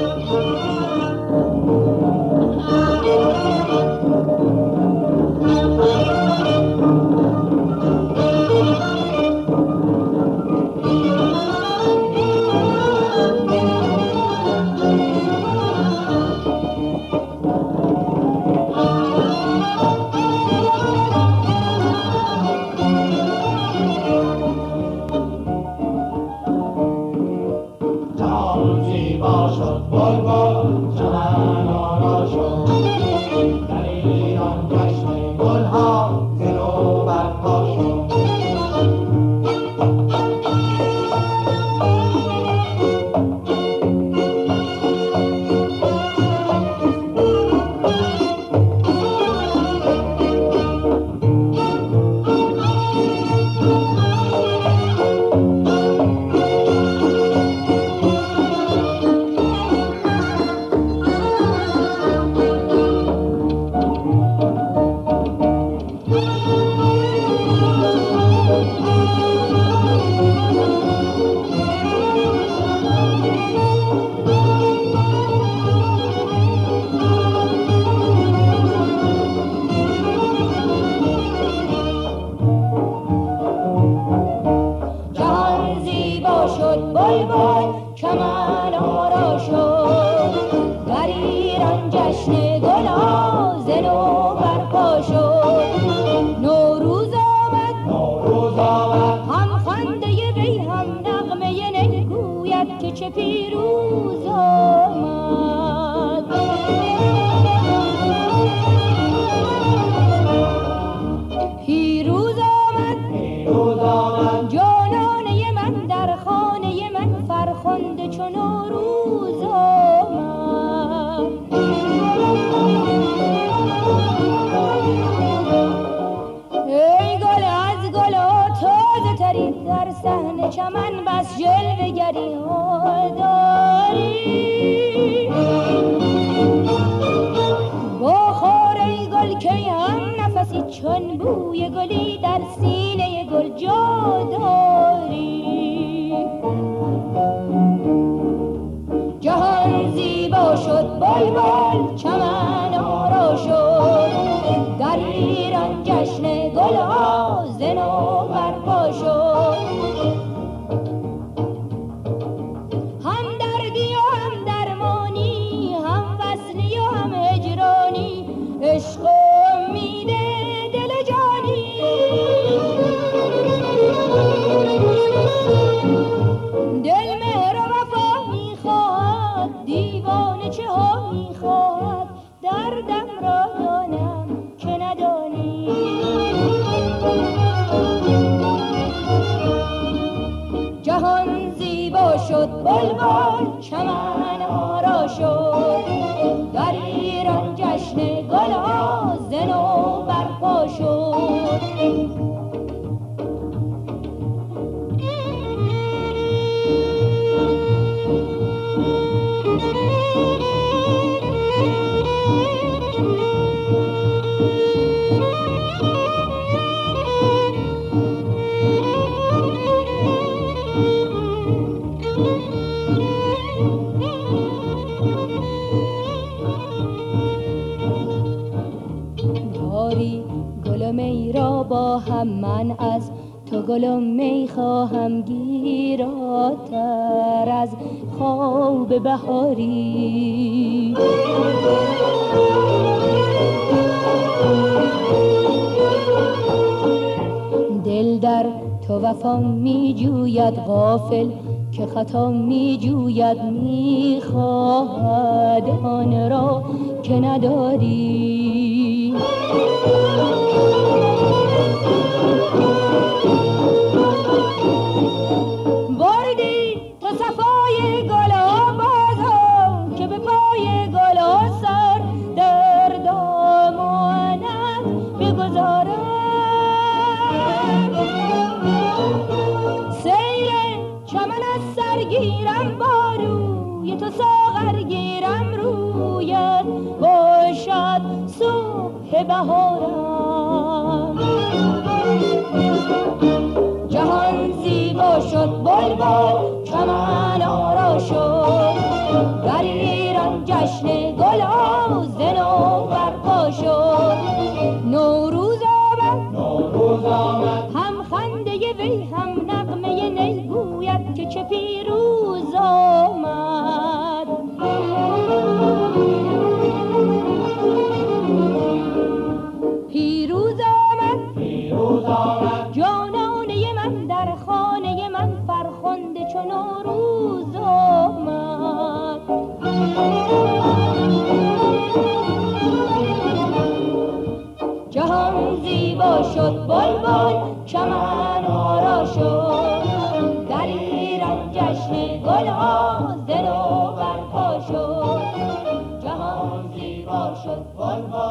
من از تو گل و می خواهم گیراتر از خواب بهاری. دل در تو وفا می جوید غافل که خطا می جوید می خواهد آن را که نداری. بردی تو صفای گلا بازا که به پای گلا سر در دامانت بگذارم. سیل چمن از سرگیرم با روی تو ساغر گیرم رویت باشد صبح بهارم. جهان زیبا شد بلبل چمن آرا شد ایران جشن گل و زنو برپا شد. نوروز آمد هم خنده وی هم نغمه نی گوید که چه پیروز آمد. پیروز آمد جانانه من در خانه من فرخنده چو نوروز آمد. جهان زیبا شد بلبل چمن آرا شد. در ایران جشن گل ها زنو برپا شد. جهان زیبا شد بلبل